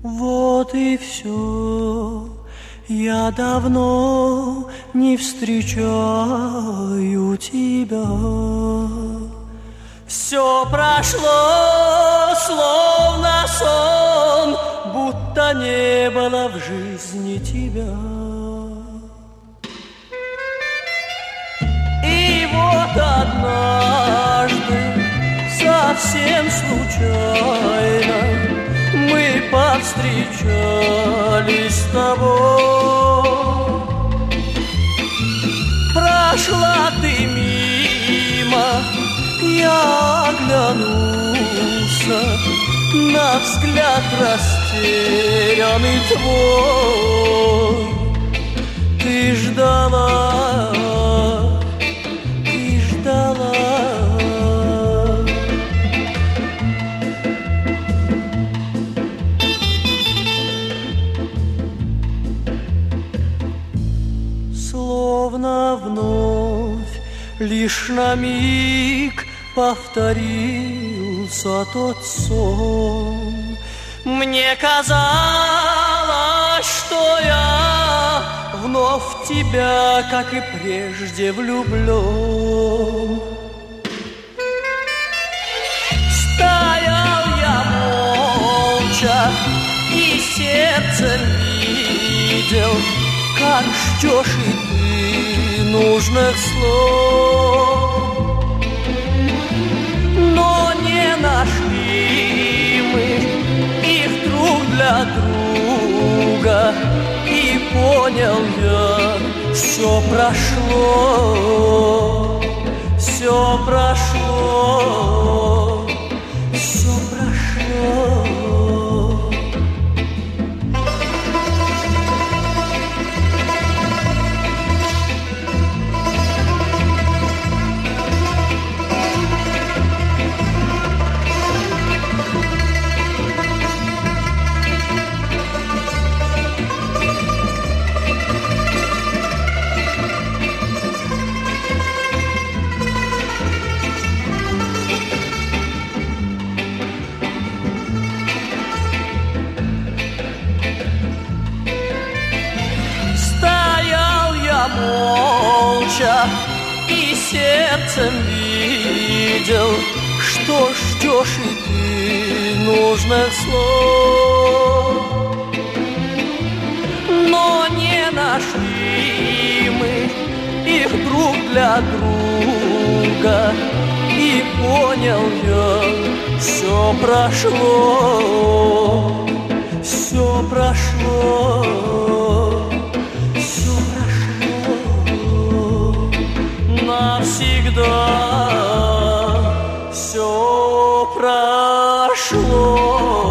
Вот и все. Я давно не встречаю тебя. Все прошло, словно сон, будто не было в жизни тебя. И вот однажды, совсем случайно, мы повстречались с тобой. Прошла ты мимо, я оглянулся на взгляд растерянный твой. Ты ждала, ты ждала. Словно вновь лишь на миг повторился тот сон. Мне казалось, что я вновь в тебя, как и прежде, влюблен. Стоял я молча и сердцем видел, как ждешь и ты нужных слов. Но не нашли мы их друг для друга, и понял я, все прошло, все прошло, все прошло. Молча и сердцем видел, что ждешь и ты нужных слов. Но не нашли мы их друг для друга, и понял я, все прошло, все прошло. Навсегда все прошло.